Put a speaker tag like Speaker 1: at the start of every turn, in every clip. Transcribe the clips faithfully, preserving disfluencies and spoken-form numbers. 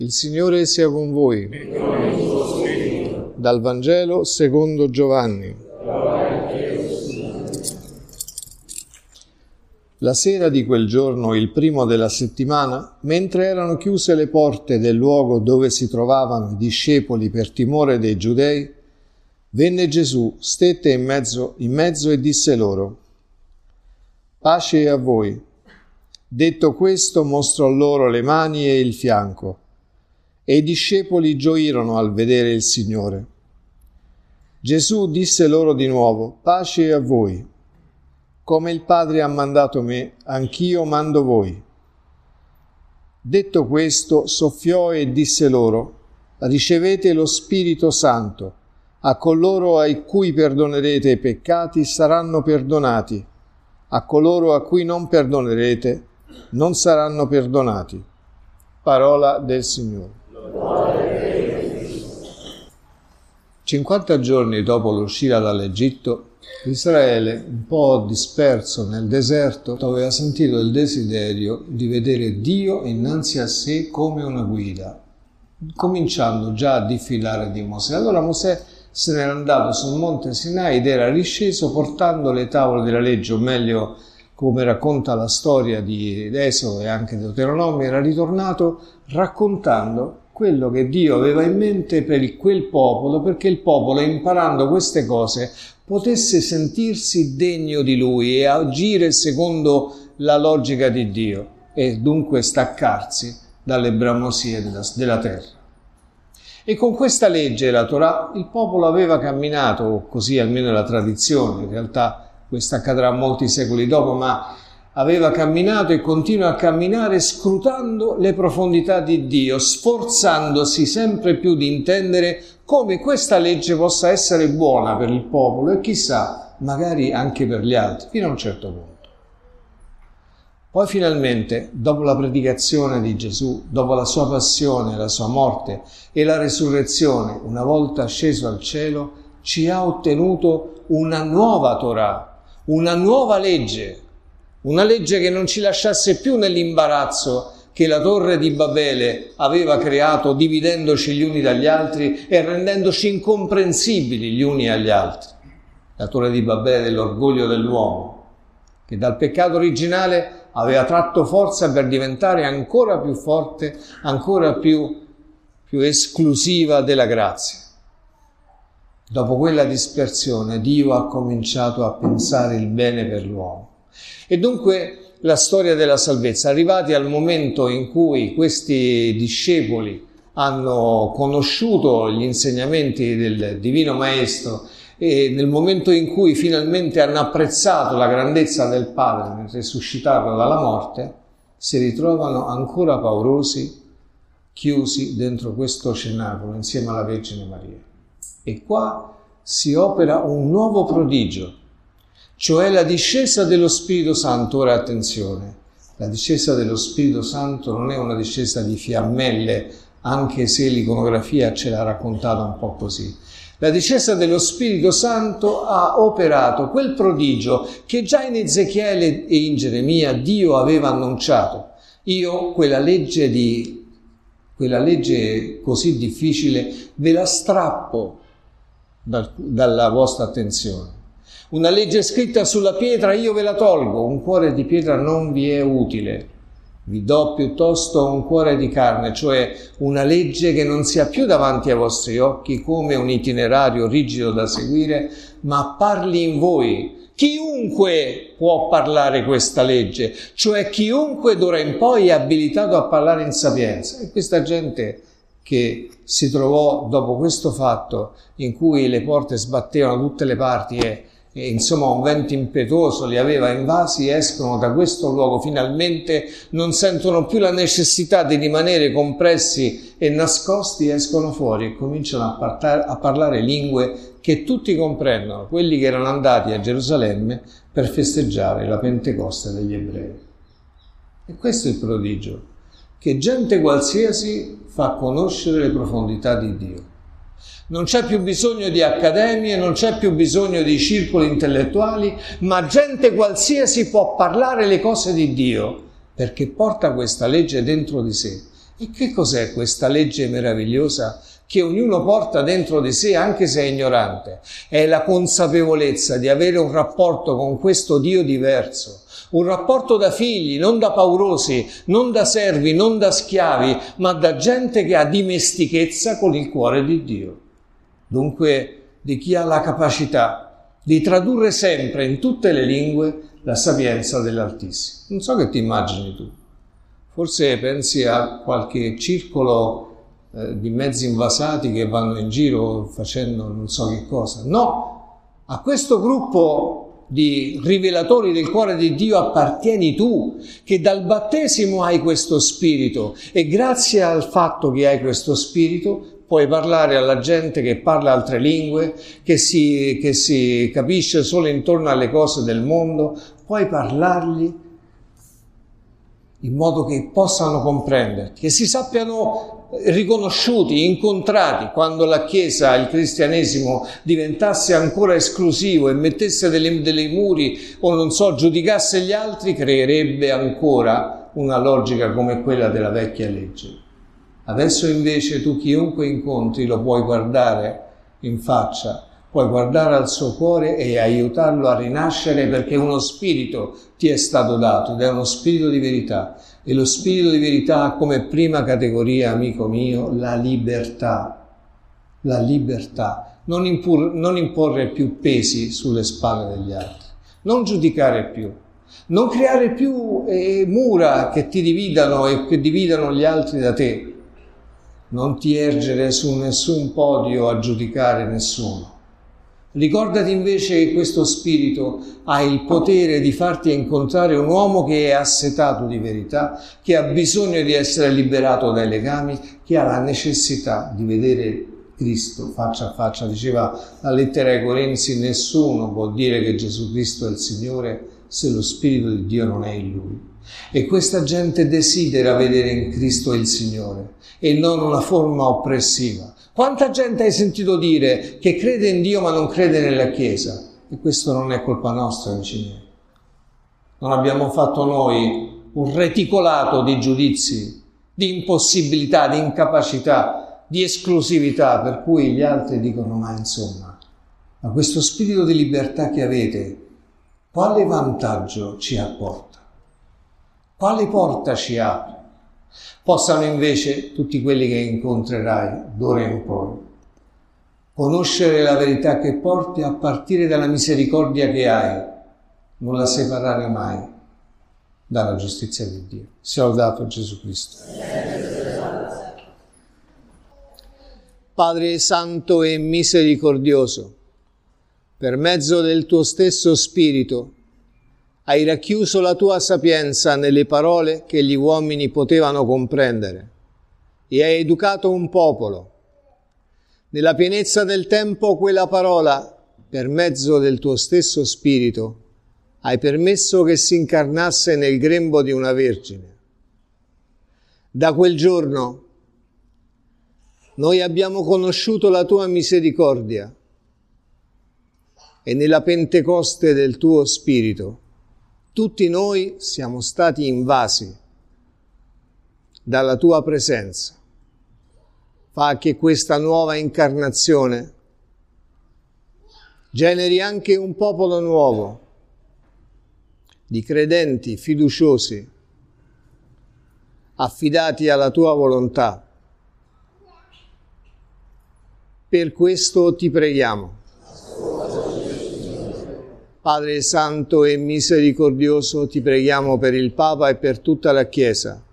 Speaker 1: Il Signore sia con voi. Dal Vangelo secondo Giovanni. La sera di quel giorno, il primo della settimana, mentre erano chiuse le porte del luogo dove si trovavano i discepoli per timore dei Giudei, venne Gesù, stette in mezzo, in mezzo e disse loro: «Pace a voi». Detto questo, mostrò loro le mani e il fianco. E i discepoli gioirono al vedere il Signore. Gesù disse loro di nuovo: «Pace a voi. Come il Padre ha mandato me, anch'io mando voi». Detto questo, soffiò e disse loro: «Ricevete lo Spirito Santo. A coloro ai cui perdonerete i peccati saranno perdonati. A coloro a cui non perdonerete non saranno perdonati». Parola del Signore. cinquanta giorni dopo l'uscita dall'Egitto, Israele, un po' disperso nel deserto, aveva sentito il desiderio di vedere Dio innanzi a sé come una guida, cominciando già a diffidare di Mosè. Allora Mosè se n'era andato sul monte Sinai ed era risceso portando le tavole della legge, o meglio, come racconta la storia di Esodo e anche di Deuteronomio, era ritornato raccontando quello che Dio aveva in mente per quel popolo, perché il popolo, imparando queste cose, potesse sentirsi degno di Lui e agire secondo la logica di Dio e dunque staccarsi dalle bramosie della, della terra. E con questa legge, la Torah, il popolo aveva camminato, così almeno è la tradizione, in realtà questo accadrà molti secoli dopo, ma aveva camminato e continua a camminare scrutando le profondità di Dio, sforzandosi sempre più di intendere come questa legge possa essere buona per il popolo e chissà, magari anche per gli altri, fino a un certo punto. Poi finalmente, dopo la predicazione di Gesù, dopo la sua passione, la sua morte e la resurrezione, una volta sceso al cielo, ci ha ottenuto una nuova Torah, una nuova legge, una legge che non ci lasciasse più nell'imbarazzo che la torre di Babele aveva creato, dividendoci gli uni dagli altri e rendendoci incomprensibili gli uni agli altri. La torre di Babele dell'orgoglio dell'uomo, che dal peccato originale aveva tratto forza per diventare ancora più forte, ancora più, più esclusiva della grazia. Dopo quella dispersione, Dio ha cominciato a pensare il bene per l'uomo. E dunque la storia della salvezza, arrivati al momento in cui questi discepoli hanno conosciuto gli insegnamenti del Divino Maestro e nel momento in cui finalmente hanno apprezzato la grandezza del Padre nel risuscitarlo dalla morte, si ritrovano ancora paurosi, chiusi dentro questo cenacolo insieme alla Vergine Maria. E qua si opera un nuovo prodigio, cioè la discesa dello Spirito Santo. Ora attenzione, la discesa dello Spirito Santo non è una discesa di fiammelle, anche se l'iconografia ce l'ha raccontata un po' così. La discesa dello Spirito Santo ha operato quel prodigio che già in Ezechiele e in Geremia Dio aveva annunciato. Io quella legge di quella legge così difficile ve la strappo dal, dalla vostra attenzione. Una legge scritta sulla pietra io ve la tolgo, un cuore di pietra non vi è utile, vi do piuttosto un cuore di carne, cioè una legge che non sia più davanti ai vostri occhi come un itinerario rigido da seguire, ma parli in voi. Chiunque può parlare questa legge, cioè chiunque d'ora in poi è abilitato a parlare in sapienza. E questa gente che si trovò dopo questo fatto in cui le porte sbattevano da tutte le parti e E, insomma un vento impetuoso li aveva invasi, escono da questo luogo, finalmente non sentono più la necessità di rimanere compressi e nascosti, escono fuori e cominciano a, partar- a parlare lingue che tutti comprendono, quelli che erano andati a Gerusalemme per festeggiare la Pentecoste degli ebrei. E questo è il prodigio, che gente qualsiasi fa conoscere le profondità di Dio. Non c'è più bisogno di accademie, non c'è più bisogno di circoli intellettuali, ma gente qualsiasi può parlare le cose di Dio, perché porta questa legge dentro di sé E che cos'è questa legge meravigliosa che ognuno porta dentro di sé, anche se è ignorante? È la consapevolezza di avere un rapporto con questo Dio diverso, un rapporto da figli, non da paurosi, non da servi, non da schiavi, ma da gente che ha dimestichezza con il cuore di Dio. Dunque, di chi ha la capacità di tradurre sempre in tutte le lingue la sapienza dell'Altissimo. Non so che ti immagini tu. Forse pensi a qualche circolo eh, di mezzi invasati che vanno in giro facendo non so che cosa. No, a questo gruppo di rivelatori del cuore di Dio appartieni tu, che dal battesimo hai questo spirito, e grazie al fatto che hai questo spirito puoi parlare alla gente che parla altre lingue, che si, che si capisce solo intorno alle cose del mondo, puoi parlargli in modo che possano comprenderti, che si sappiano riconosciuti, incontrati. Quando la Chiesa, il cristianesimo diventasse ancora esclusivo e mettesse delle, delle muri o non so, giudicasse gli altri, creerebbe ancora una logica come quella della vecchia legge. Adesso invece tu chiunque incontri lo puoi guardare in faccia, puoi guardare al suo cuore e aiutarlo a rinascere, perché uno spirito ti è stato dato ed è uno spirito di verità. E lo spirito di verità ha come prima categoria, amico mio, la libertà. La libertà. Non, impur, non imporre più pesi sulle spalle degli altri. Non giudicare più. Non creare più eh, mura che ti dividano e che dividano gli altri da te. Non ti ergere su nessun podio a giudicare nessuno. Ricordati invece che questo spirito ha il potere di farti incontrare un uomo che è assetato di verità, che ha bisogno di essere liberato dai legami, che ha la necessità di vedere Cristo faccia a faccia. Diceva la lettera ai Corinzi: nessuno può dire che Gesù Cristo è il Signore se lo Spirito di Dio non è in lui. E questa gente desidera vedere in Cristo il Signore e non una forma oppressiva. Quanta gente hai sentito dire che crede in Dio ma non crede nella Chiesa? E questo non è colpa nostra, amici miei. Non abbiamo fatto noi un reticolato di giudizi, di impossibilità, di incapacità, di esclusività, per cui gli altri dicono: ma insomma, ma questo spirito di libertà che avete, quale vantaggio ci apporta? Quale porta ci apre? Possano invece tutti quelli che incontrerai d'ora in poi conoscere la verità che porti a partire dalla misericordia che hai, non la separare mai dalla giustizia di Dio. Sia lodato Gesù Cristo. Padre santo e misericordioso, per mezzo del tuo stesso Spirito hai racchiuso la tua sapienza nelle parole che gli uomini potevano comprendere e hai educato un popolo. Nella pienezza del tempo quella parola, per mezzo del tuo stesso Spirito, hai permesso che si incarnasse nel grembo di una vergine. Da quel giorno noi abbiamo conosciuto la tua misericordia e nella Pentecoste del tuo Spirito tutti noi siamo stati invasi dalla tua presenza. Fa che questa nuova incarnazione generi anche un popolo nuovo di credenti fiduciosi, affidati alla tua volontà. Per questo ti preghiamo. Padre santo e misericordioso, ti preghiamo per il Papa e per tutta la Chiesa.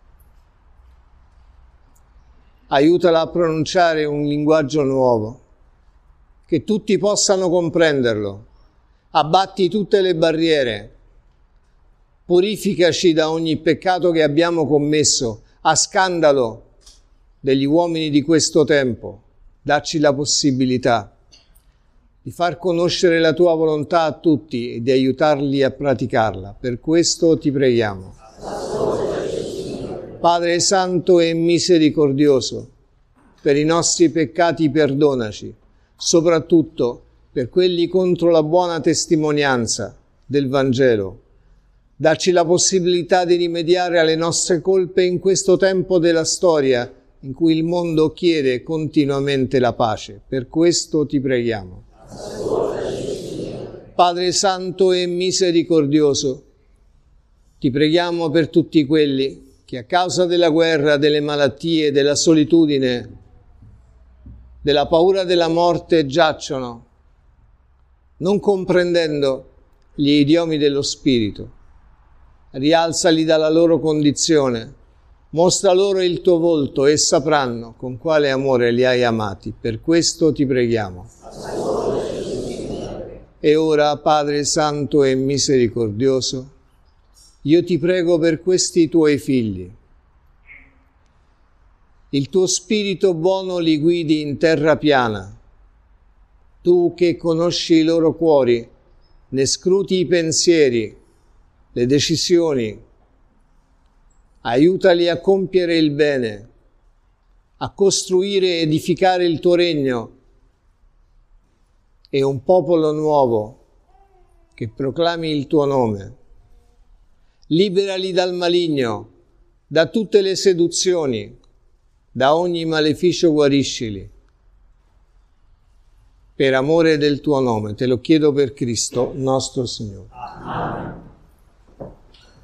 Speaker 1: Aiutala a pronunciare un linguaggio nuovo, che tutti possano comprenderlo. Abbatti tutte le barriere. Purificaci da ogni peccato che abbiamo commesso, a scandalo degli uomini di questo tempo. Dacci la possibilità di far conoscere la tua volontà a tutti e di aiutarli a praticarla. Per questo ti preghiamo. Padre santo e misericordioso, per i nostri peccati perdonaci, soprattutto per quelli contro la buona testimonianza del Vangelo, Dacci la possibilità di rimediare alle nostre colpe in questo tempo della storia in cui il mondo chiede continuamente la pace. Per questo ti preghiamo. Padre Santo e Misericordioso, ti preghiamo per tutti quelli che a causa della guerra, delle malattie, della solitudine, della paura della morte giacciono, non comprendendo gli idiomi dello Spirito. Rialzali dalla loro condizione, mostra loro il tuo volto e sapranno con quale amore li hai amati. Per questo ti preghiamo. E ora, Padre Santo e Misericordioso, io ti prego per questi tuoi figli. Il tuo Spirito buono li guidi in terra piana. Tu che conosci i loro cuori, ne scruti i pensieri, le decisioni, aiutali a compiere il bene, a costruire ed edificare il tuo regno e un popolo nuovo che proclami il tuo nome. Liberali dal maligno, da tutte le seduzioni, da ogni maleficio guariscili. Per amore del tuo nome, te lo chiedo per Cristo nostro Signore. Amen.